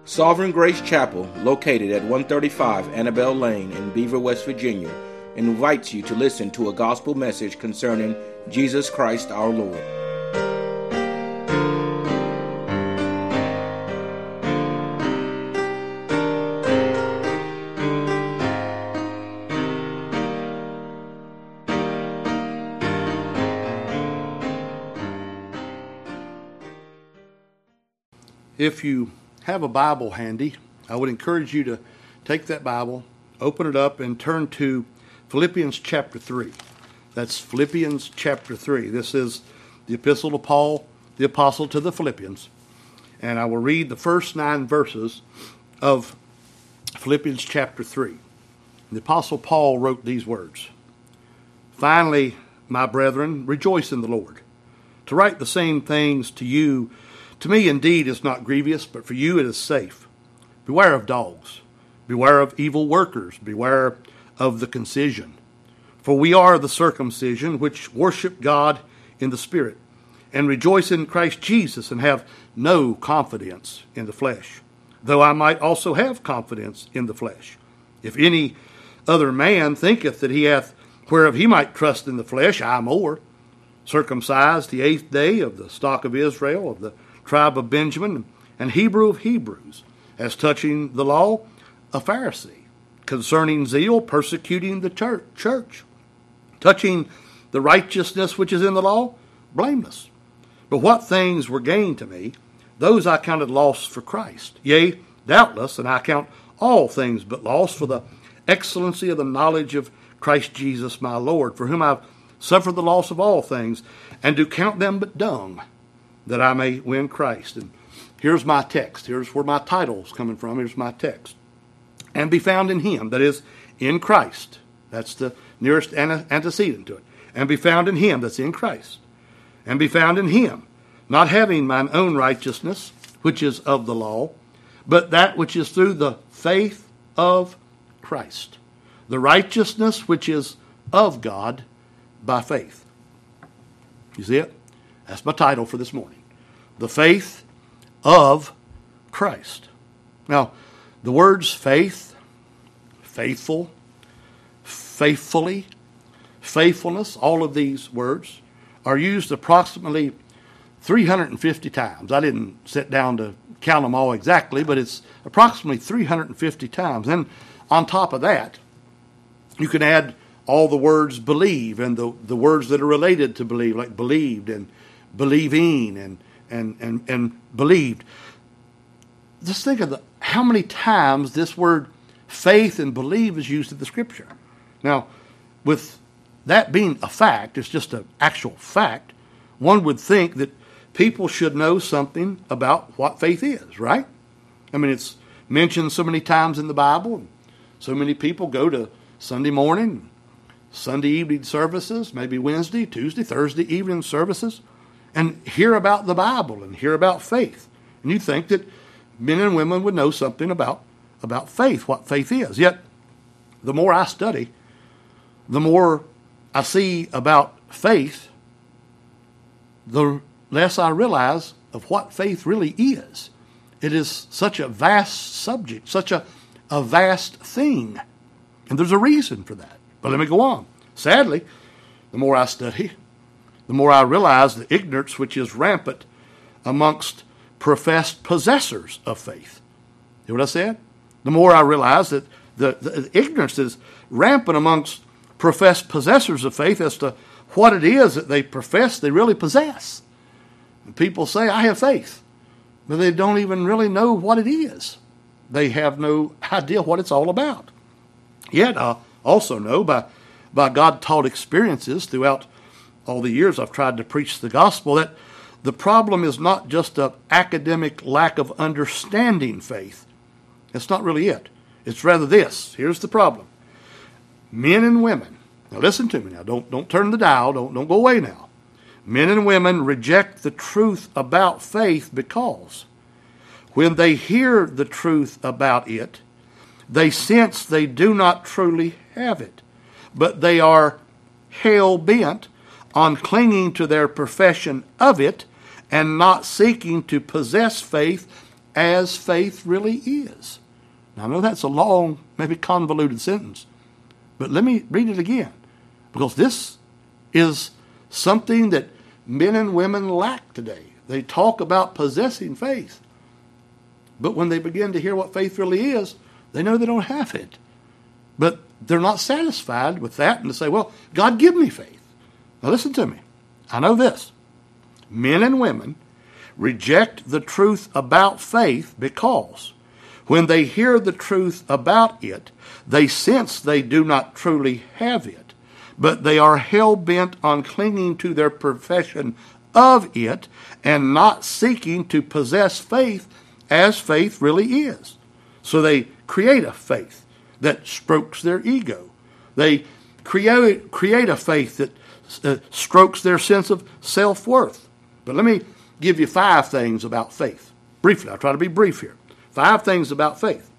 Sovereign Grace Chapel, located at 135 Annabelle Lane in Beaver, West Virginia, invites you to listen to a gospel message concerning Jesus Christ our Lord. If you have a Bible handy, I would encourage you to take that Bible, open it up, and turn to Philippians chapter 3. That's Philippians chapter 3. This is the epistle of Paul, the apostle to the Philippians. And I will read the first 9 verses of Philippians chapter 3. The apostle Paul wrote these words: "Finally, my brethren, rejoice in the Lord. To write the same things to me indeed is not grievous, but for you it is safe. Beware of dogs. Beware of evil workers. Beware of the concision. For we are the circumcision which worship God in the Spirit, and rejoice in Christ Jesus, and have no confidence in the flesh. Though I might also have confidence in the flesh. If any other man thinketh that he hath whereof he might trust in the flesh, I more. Circumcised the 8th day, of the stock of Israel, of the tribe of Benjamin, and Hebrew of Hebrews, as touching the law, a Pharisee, concerning zeal, persecuting the church, touching the righteousness which is in the law, blameless. But what things were gained to me, those I counted loss for Christ. Yea, doubtless, and I count all things but loss for the excellency of the knowledge of Christ Jesus my Lord, for whom I've suffered the loss of all things, and do count them but dung, that I may win Christ." And here's my text. Here's where my title's coming from. Here's my text. "And be found in him," that is, in Christ. That's the nearest antecedent to it. "And be found in him," that's in Christ. "And be found in him, not having mine own righteousness, which is of the law, but that which is through the faith of Christ. The righteousness which is of God by faith." You see it? That's my title for this morning. The faith of Christ. Now, the words faith, faithful, faithfully, faithfulness, all of these words are used approximately 350 times. I didn't sit down to count them all exactly, but it's approximately 350 times. And on top of that, you can add all the words believe and the words that are related to believe, like believed and believing and believed. Just think of how many times this word faith and believe is used in the Scripture. Now, with that being a fact, it's just an actual fact, one would think that people should know something about what faith is, right? I mean, it's mentioned so many times in the Bible, and so many people go to Sunday morning, Sunday evening services, maybe Wednesday, Tuesday, Thursday evening services, and hear about the Bible and hear about faith. And you think that men and women would know something about faith, what faith is. Yet, the more I study, the more I see about faith, the less I realize of what faith really is. It is such a vast subject, such a vast thing. And there's a reason for that. But let me go on. Sadly, the more I study, the more I realize the ignorance which is rampant amongst professed possessors of faith. You know what I said? The more I realize that the ignorance is rampant amongst professed possessors of faith as to what it is that they profess they really possess. And people say, "I have faith," but they don't even really know what it is. They have no idea what it's all about. Yet I also know by God-taught experiences throughout all the years I've tried to preach the gospel that the problem is not just an academic lack of understanding faith. That's not really it. It's rather this. Here's the problem. Men and women, now listen to me now, don't turn the dial, don't go away now. Men and women reject the truth about faith because when they hear the truth about it, they sense they do not truly have it, but they are hell-bent on clinging to their profession of it and not seeking to possess faith as faith really is. Now, I know that's a long, maybe convoluted sentence, but let me read it again, because this is something that men and women lack today. They talk about possessing faith, but when they begin to hear what faith really is, they know they don't have it. But they're not satisfied with that, and they say, well, God, give me faith. Now listen to me. I know this. Men and women reject the truth about faith because when they hear the truth about it, they sense they do not truly have it, but they are hell-bent on clinging to their profession of it and not seeking to possess faith as faith really is. So they create a faith that strokes their ego. They create a faith that strokes their sense of self-worth. But let me give you 5 things about faith. Briefly, I'll try to be brief here. 5 things about faith.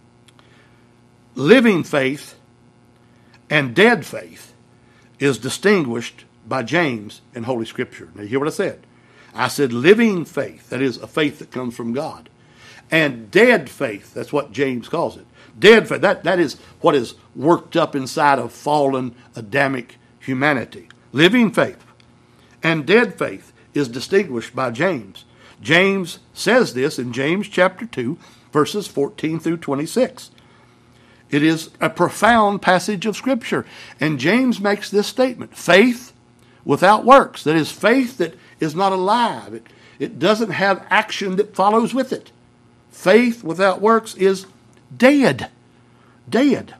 Living faith and dead faith is distinguished by James in Holy Scripture. Now, you hear what I said? I said living faith, that is a faith that comes from God. And dead faith, that's what James calls it. Dead faith, that is what is worked up inside of fallen Adamic humanity. Living faith and dead faith is distinguished by James. James says this in James chapter 2, verses 14 through 26. It is a profound passage of Scripture. And James makes this statement: faith without works, that is, faith that is not alive. It doesn't have action that follows with it. Faith without works is dead. Dead.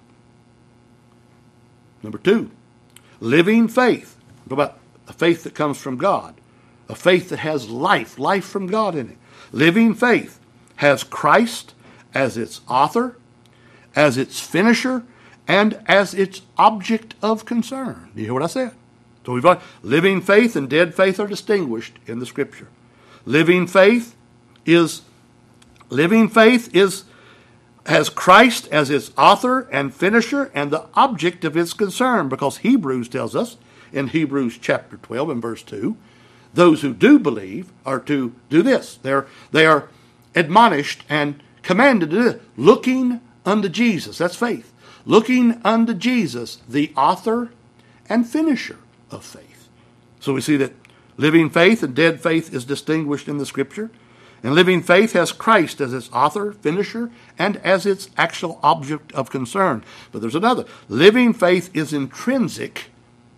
Number 2, living faith. What about a faith that comes from God? A faith that has life from God in it. Living faith has Christ as its author, as its finisher, and as its object of concern. Do you hear what I said? So we've got living faith and dead faith are distinguished in the Scripture. Living faith has Christ as its author and finisher and the object of its concern, because Hebrews tells us in Hebrews chapter 12 and verse 2, those who do believe are to do this. They are admonished and commanded to do this. Looking unto Jesus, that's faith. Looking unto Jesus, the author and finisher of faith. So we see that living faith and dead faith is distinguished in the Scripture. And living faith has Christ as its author, finisher, and as its actual object of concern. But there's another. Living faith is intrinsic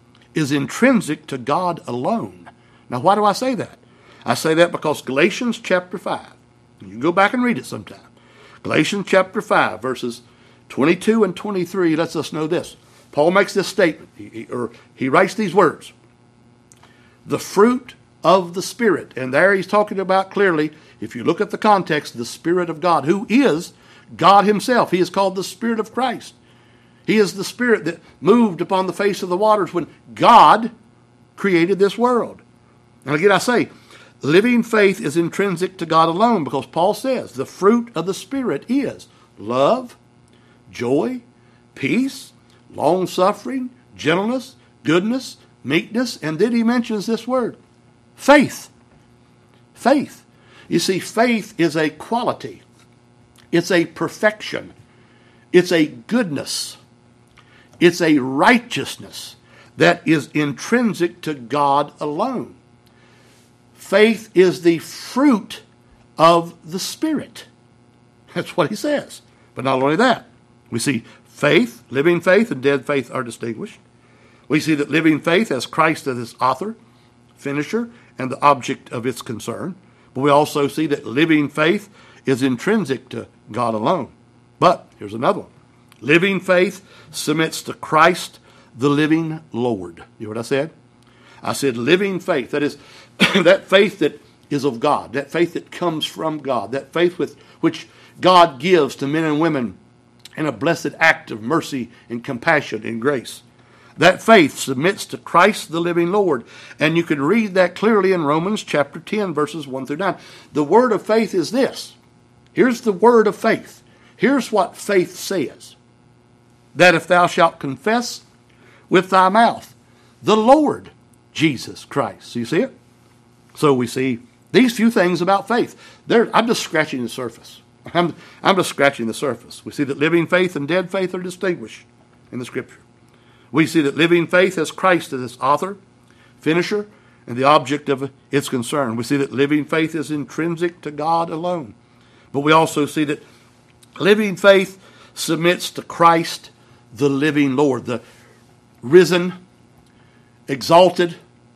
to God alone. Now, why do I say that? I say that because Galatians chapter 5, you can go back and read it sometime. Galatians chapter 5, verses 22 and 23 lets us know this. Paul makes this statement, he writes these words. The fruit of the Spirit. And there he's talking about clearly, if you look at the context, the Spirit of God, who is God himself. He is called the Spirit of Christ. He is the Spirit that moved upon the face of the waters when God created this world. And again, I say, living faith is intrinsic to God alone, because Paul says the fruit of the Spirit is love, joy, peace, long-suffering, gentleness, goodness, meekness, and then he mentions this word, faith. Faith. You see, faith is a quality. It's a perfection. It's a goodness. It's a righteousness that is intrinsic to God alone. Faith is the fruit of the Spirit. That's what he says. But not only that, we see faith, living faith and dead faith are distinguished. We see that living faith has Christ as its author, finisher, and the object of its concern. But we also see that living faith is intrinsic to God alone. But here's another one. Living faith submits to Christ, the living Lord. You hear what I said? I said living faith. That is, that faith that is of God, that faith that comes from God, that faith with which God gives to men and women in a blessed act of mercy and compassion and grace. That faith submits to Christ the living Lord. And you can read that clearly in Romans chapter 10, verses 1 through 9. The word of faith is this. Here's the word of faith. Here's what faith says. That if thou shalt confess with thy mouth the Lord Jesus Christ. So you see it? So we see These few things about faith. I'm just scratching the surface. I'm just scratching the surface. We see that living faith and dead faith are distinguished in the Scripture. We see that living faith has Christ as its author, finisher, and the object of its concern. We see that living faith is intrinsic to God alone. But we also see that living faith submits to Christ, the living Lord, the risen, exalted,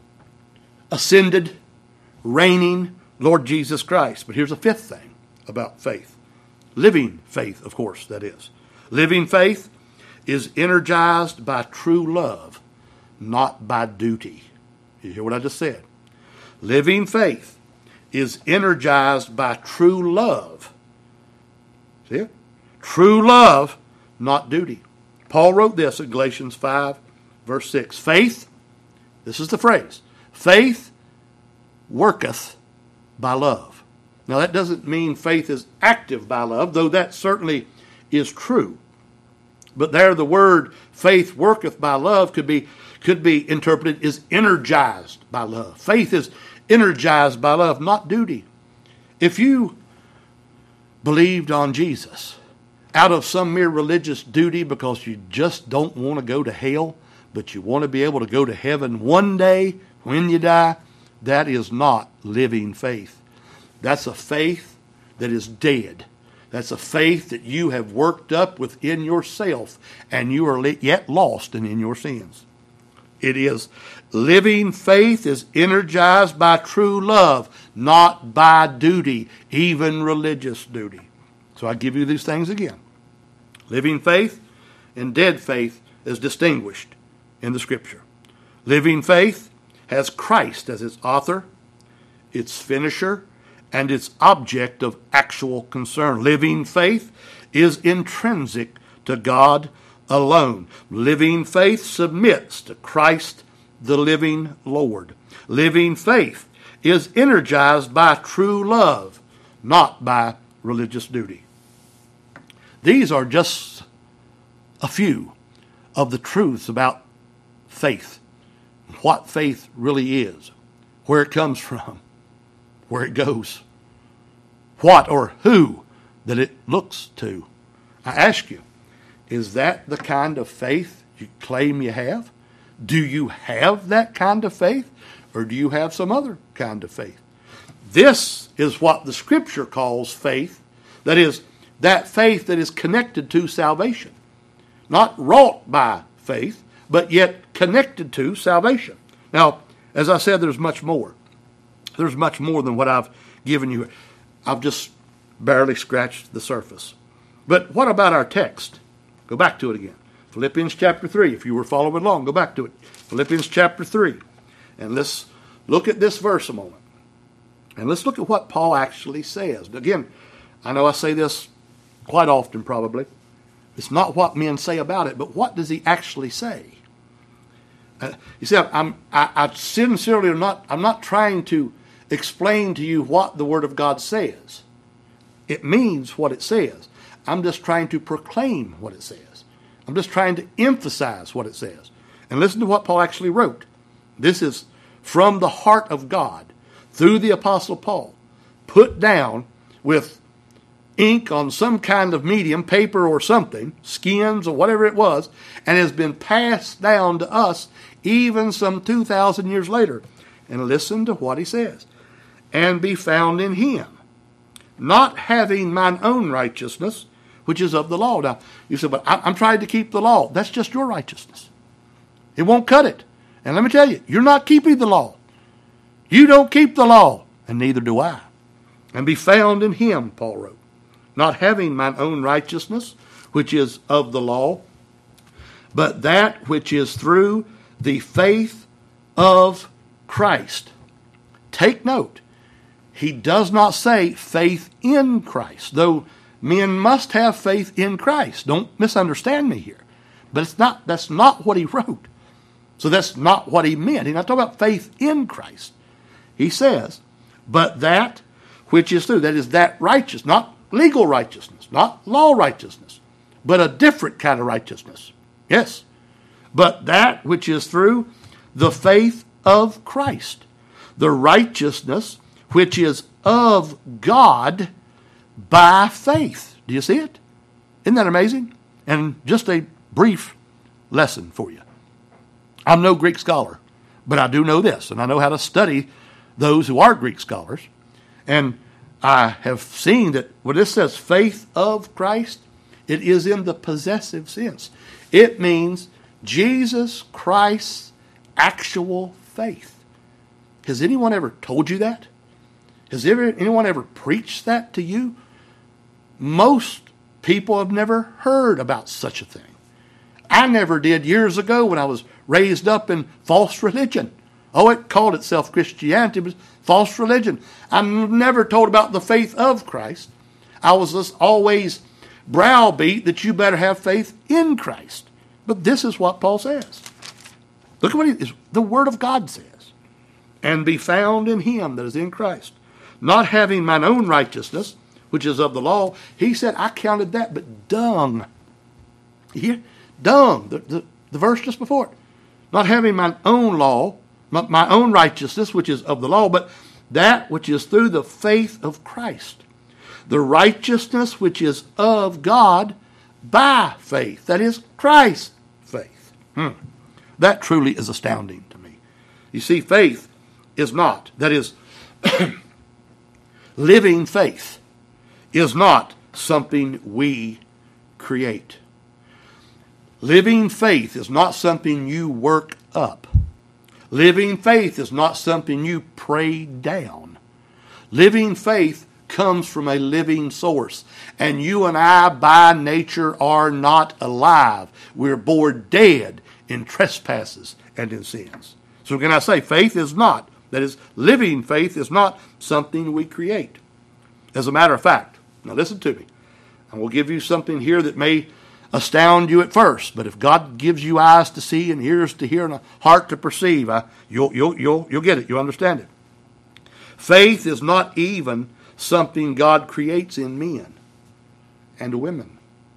ascended, reigning Lord Jesus Christ. But here's a fifth thing about faith. Living faith, of course, that is. Living faith is energized by true love, not by duty. You hear what I just said? Living faith is energized by true love. See it? True love, not duty. Paul wrote this in Galatians 5, verse 6. Faith, this is the phrase, faith worketh by love. Now that doesn't mean faith is active by love, though that certainly is true. But there the word faith worketh by love could be interpreted as energized by love. Faith is energized by love, not duty. If you believed on Jesus out of some mere religious duty because you just don't want to go to hell, but you want to be able to go to heaven one day when you die, that is not living faith. That's a faith that is dead. That's a faith that you have worked up within yourself, and you are yet lost and in your sins. It is living faith is energized by true love, not by duty, even religious duty. So I give you these things again. Living faith and dead faith is distinguished in the Scripture. Living faith has Christ as its author, its finisher, and its object of actual concern. Living faith is intrinsic to God alone. Living faith submits to Christ, the living Lord. Living faith is energized by true love, not by religious duty. These are just a few of the truths about faith, what faith really is, where it comes from, where it goes, what or who that it looks to. I ask you, is that the kind of faith you claim you have? Do you have that kind of faith, or do you have some other kind of faith? This is what the Scripture calls faith, that is, that faith that is connected to salvation. Not wrought by faith, but yet connected to salvation. Now, as I said, there's much more. There's much more than what I've given you. I've just barely scratched the surface. But what about our text? Go back to it again. Philippians chapter 3. If you were following along, go back to it. Philippians chapter 3. And let's look at this verse a moment. And let's look at what Paul actually says. Again, I know I say this quite often probably. It's not what men say about it, but what does he actually say? You see, I sincerely am not, I'm not trying to explain to you what the Word of God says. It means what it says. I'm just trying to proclaim what it says. I'm just trying to emphasize what it says. And listen to what Paul actually wrote. This is from the heart of God, through the Apostle Paul, put down with ink on some kind of medium, paper or something, skins or whatever it was, and has been passed down to us even some 2,000 years later. And listen to what he says. And be found in him, not having mine own righteousness, which is of the law. Now, you say, but I'm trying to keep the law. That's just your righteousness. It won't cut it. And let me tell you, you're not keeping the law. You don't keep the law, and neither do I. And be found in him, Paul wrote, not having mine own righteousness, which is of the law, but that which is through the faith of Christ. Take note, he does not say faith in Christ, though men must have faith in Christ. Don't misunderstand me here. But that's not what he wrote. So that's not what he meant. He's not talking about faith in Christ. He says, but that which is through, that is that righteous, not legal righteousness, not law righteousness, but a different kind of righteousness. Yes. But that which is through the faith of Christ, the righteousness which is of God by faith. Do you see it? Isn't that amazing? And just a brief lesson for you. I'm no Greek scholar, but I do know this, and I know how to study those who are Greek scholars. And I have seen that when this says faith of Christ, it is in the possessive sense. It means Jesus Christ's actual faith. Has anyone ever told you that? Has anyone ever preached that to you? Most people have never heard about such a thing. I never did years ago when I was raised up in false religion. Oh, it called itself Christianity, but false religion. I'm never told about the faith of Christ. I was just always browbeat that you better have faith in Christ. But this is what Paul says. Look at what the Word of God says. And be found in him that is in Christ, not having mine own righteousness, which is of the law. He said, I counted that, but dung. Here, dung, the verse just before it. Not having mine own law, my own righteousness, which is of the law, but that which is through the faith of Christ. The righteousness which is of God by faith. That is Christ's faith. That truly is astounding to me. You see, faith is not, that is, living faith is not something we create. Living faith is not something you work up. Living faith is not something you pray down. Living faith comes from a living source. And you and I, by nature, are not alive. We're born dead in trespasses and in sins. So can I say faith is not, that is, living faith is not something we create. As a matter of fact, now listen to me. I will give you something here that may astound you at first, but if God gives you eyes to see and ears to hear and a heart to perceive, you'll get it. You'll understand it. Faith is not even something God creates in men and women,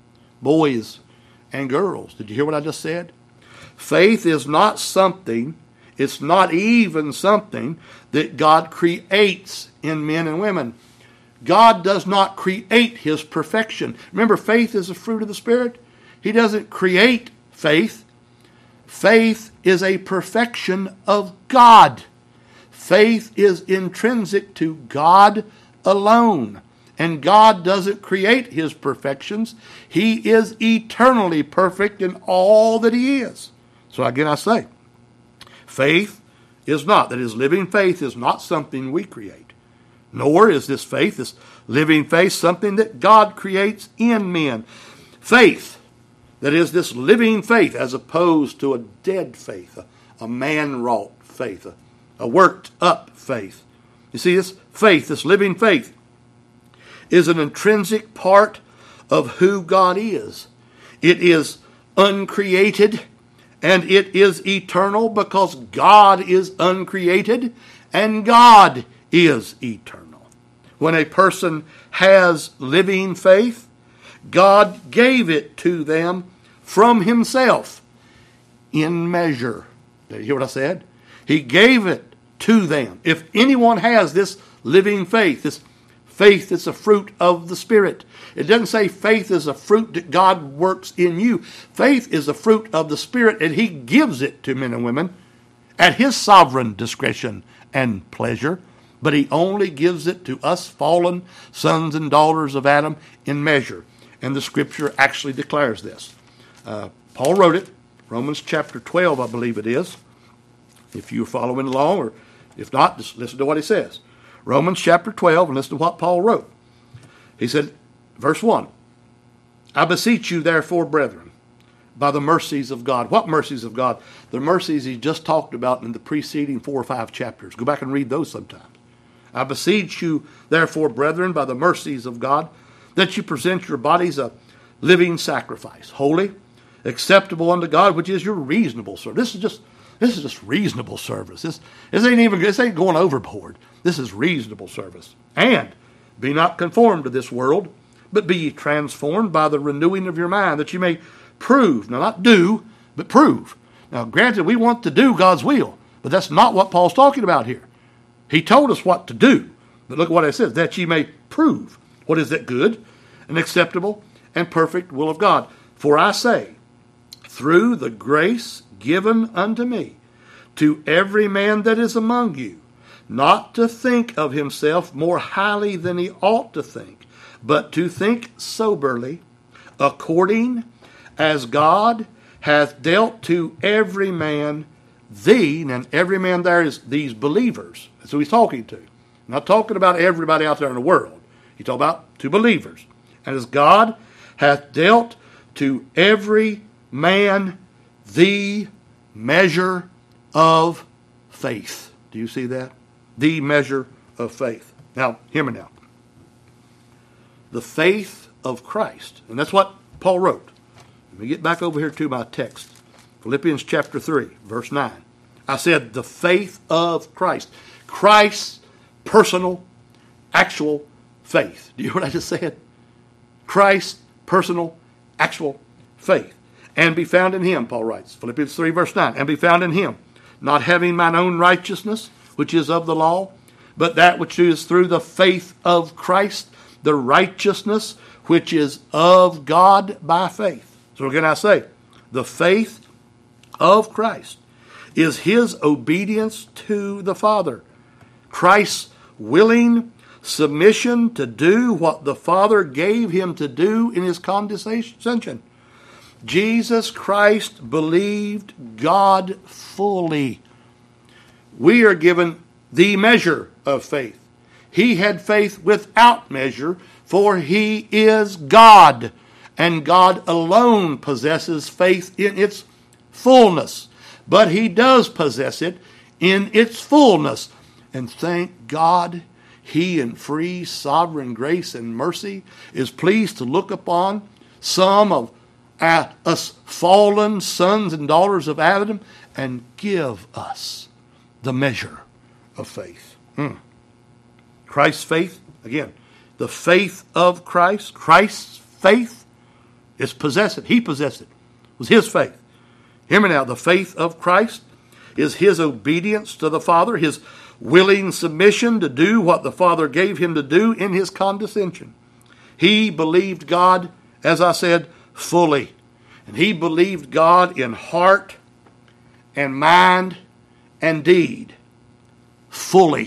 boys and girls. Did you hear what I just said? Faith is not something, it's not even something that God creates in men and women. God does not create his perfection. Remember, faith is a fruit of the Spirit. He doesn't create faith. Faith is a perfection of God. Faith is intrinsic to God alone. And God doesn't create his perfections. He is eternally perfect in all that he is. So again I say, faith is not, that is, living faith is not something we create. Nor is this faith, this living faith, something that God creates in men. Faith, that is, this living faith, as opposed to a dead faith, a man-wrought faith, a worked-up faith. You see, this faith, this living faith, is an intrinsic part of who God is. It is uncreated, and it is eternal because God is uncreated, and God is eternal. When a person has living faith, God gave it to them from himself in measure. Did you hear what I said? He gave it to them. If anyone has this living faith, this faith is a fruit of the Spirit. It doesn't say faith is a fruit that God works in you. Faith is a fruit of the Spirit, and he gives it to men and women at his sovereign discretion and pleasure. But he only gives it to us fallen sons and daughters of Adam in measure. And the Scripture actually declares this. Paul wrote it, Romans chapter 12, I believe it is. If you're following along, or if not, just listen to what he says. Romans chapter 12, and listen to what Paul wrote. He said, verse 1, I beseech you therefore, brethren, by the mercies of God. What mercies of God? The mercies he just talked about in the preceding 4 or 5 chapters. Go back and read those sometime. I beseech you, therefore, brethren, by the mercies of God, that you present your bodies a living sacrifice, holy, acceptable unto God, which is your reasonable service. This is just reasonable service. This ain't going overboard. This is reasonable service. And be not conformed to this world, but be ye transformed by the renewing of your mind, that you may prove, now not do, but prove. Now, granted, we want to do God's will, but that's not what Paul's talking about here. He told us what to do, But look what it says, that ye may prove what is that good and acceptable and perfect will of God. For I say, through the grace given unto me, to every man that is among you, not to think of himself more highly than he ought to think, but to think soberly, according as God hath dealt to every man and every man there is these believers. That's who he's talking to. Not talking about everybody out there in the world. He's talking about to believers. And as God hath dealt to every man the measure of faith. Do you see that? The measure of faith. Now, hear me now. The faith of Christ. And that's what Paul wrote. Let me get back over here to my text. Philippians chapter 3, verse 9. I said the faith of Christ. Christ's personal, actual faith. Do you hear what I just said? Christ's personal, actual faith. And be found in him, Paul writes. Philippians 3, verse 9. And be found in him, not having mine own righteousness, which is of the law, but that which is through the faith of Christ, the righteousness which is of God by faith. So again I say, the faith of Christ is his obedience to the Father. Christ's willing submission to do what the Father gave him to do in his condescension. Jesus Christ believed God fully. We are given the measure of faith. He had faith without measure, for he is God, and God alone possesses faith in its fullness. But he does possess it in its fullness. And thank God, he in free sovereign grace and mercy is pleased to look upon some of us fallen sons and daughters of Adam and give us the measure of faith. Christ's faith, again, the faith of Christ, Christ's faith is possessed. He possessed it. It was his faith. Hear me now. The faith of Christ is his obedience to the Father, his willing submission to do what the Father gave him to do in his condescension. He believed God, as I said, fully. And he believed God in heart and mind and deed fully.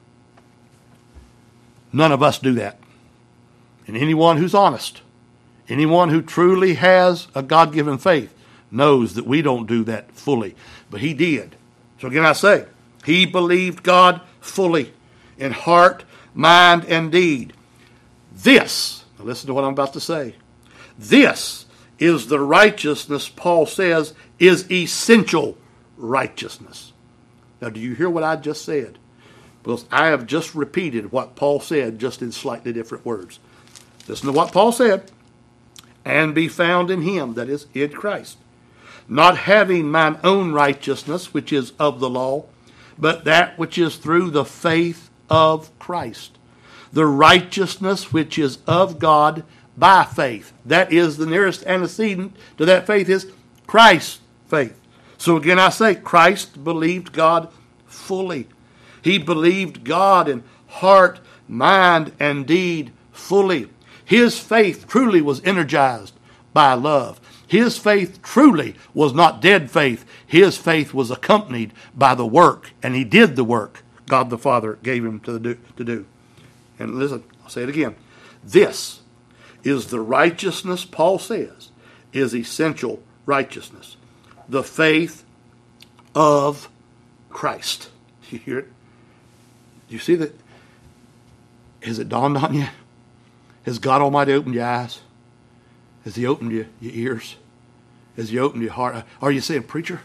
None of us do that. And anyone who's honest, anyone who truly has a God-given faith, knows that we don't do that fully. But he did. So again I say, he believed God fully in heart, mind, and deed. This, now listen to what I'm about to say. This is the righteousness Paul says is essential righteousness. Now do you hear what I just said? Because I have just repeated what Paul said, just in slightly different words. Listen to what Paul said. And be found in him, that is, in Christ, not having mine own righteousness, which is of the law, but that which is through the faith of Christ, the righteousness which is of God by faith. That is the nearest antecedent to that faith is Christ's faith. So again I say, Christ believed God fully. He believed God in heart, mind, and deed fully. His faith truly was energized by love. His faith truly was not dead faith. His faith was accompanied by the work, and he did the work God the Father gave him to do. And listen, I'll say it again. This is the righteousness, Paul says, is essential righteousness. The faith of Christ. You hear it? You see that? Has it dawned on you? Has God Almighty opened your eyes? Has he opened your ears? Has he opened your heart? Are you saying, preacher,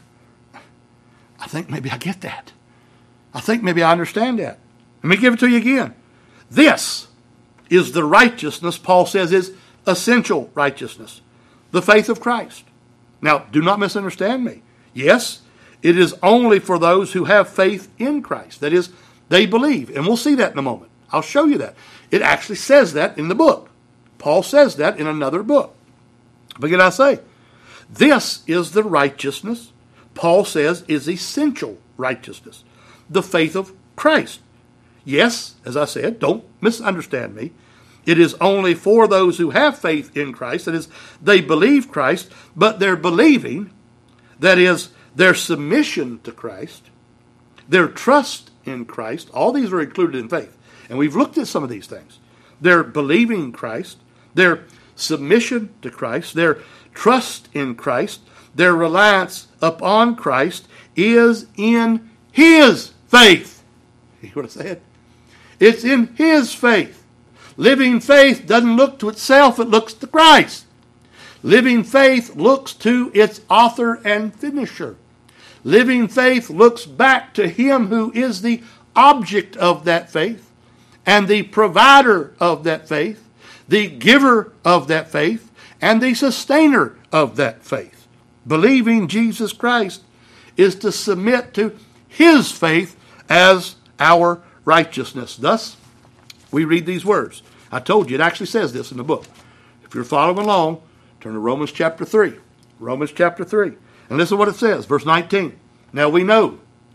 I think maybe I get that. I think maybe I understand that. Let me give it to you again. This is the righteousness Paul says is essential righteousness. The faith of Christ. Now, do not misunderstand me. Yes, it is only for those who have faith in Christ. That is, they believe. And we'll see that in a moment. I'll show you that. It actually says that in the book. Paul says that in another book. But again, I say, this is the righteousness Paul says is essential righteousness. The faith of Christ. Yes, as I said, don't misunderstand me. It is only for those who have faith in Christ, that is, they believe Christ, but their believing, that is, their submission to Christ, their trust in Christ, all these are included in faith. And we've looked at some of these things. Their believing Christ, their submission to Christ, their trust in Christ, their reliance upon Christ is in His faith. You hear what I said? It's in His faith. Living faith doesn't look to itself, it looks to Christ. Living faith looks to its author and finisher. Living faith looks back to Him who is the object of that faith and the provider of that faith, the giver of that faith, and the sustainer of that faith. Believing Jesus Christ is to submit to His faith as our righteousness. Thus, we read these words. I told you, it actually says this in the book. If you're following along, turn to Romans chapter 3. Romans chapter 3. And listen to what it says, verse 19. Now we know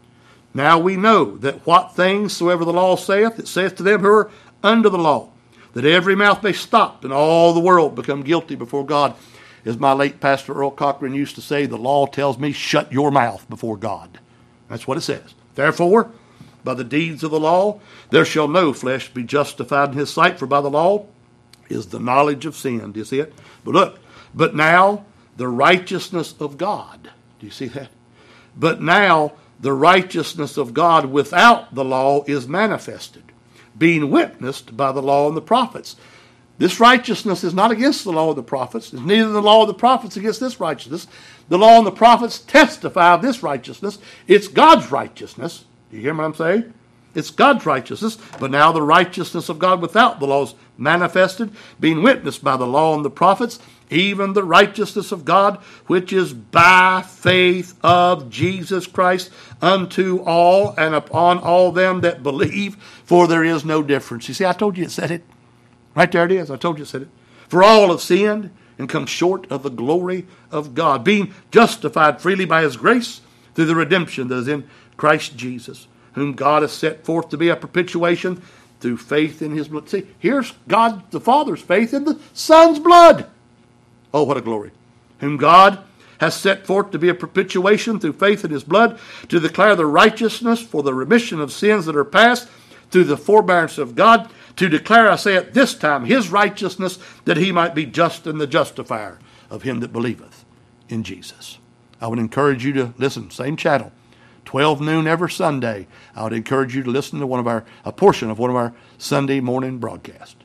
that what things soever the law saith, it saith to them who are under the law, that every mouth may stop and all the world become guilty before God. As my late pastor Earl Cochran used to say, the law tells me, shut your mouth before God. That's what it says. Therefore, by the deeds of the law, there shall no flesh be justified in His sight, for by the law is the knowledge of sin. Do you see it? But look, but now the righteousness of God. Do you see that? But now the righteousness of God without the law is manifested, being witnessed by the law and the prophets. This righteousness is not against the law of the prophets. It's neither the law of the prophets against this righteousness. The law and the prophets testify of this righteousness. It's God's righteousness. Do you hear what I'm saying? It's God's righteousness, but now the righteousness of God without the law is manifested, being witnessed by the law and the prophets, even the righteousness of God, which is by faith of Jesus Christ unto all and upon all them that believe, for there is no difference. You see, I told you it said it. Right there it is. I told you it said it. For all have sinned and come short of the glory of God, being justified freely by His grace through the redemption that is in Christ Jesus, whom God has set forth to be a perpetuation through faith in His blood. See, here's God the Father's faith in the Son's blood. Oh, what a glory. Whom God has set forth to be a perpetuation through faith in His blood, to declare the righteousness for the remission of sins that are past through the forbearance of God, to declare, I say at this time, His righteousness, that He might be just and the justifier of him that believeth in Jesus. I would encourage you to listen, same channel, 12 noon every Sunday. I would encourage you to listen to a portion of one of our Sunday morning broadcasts.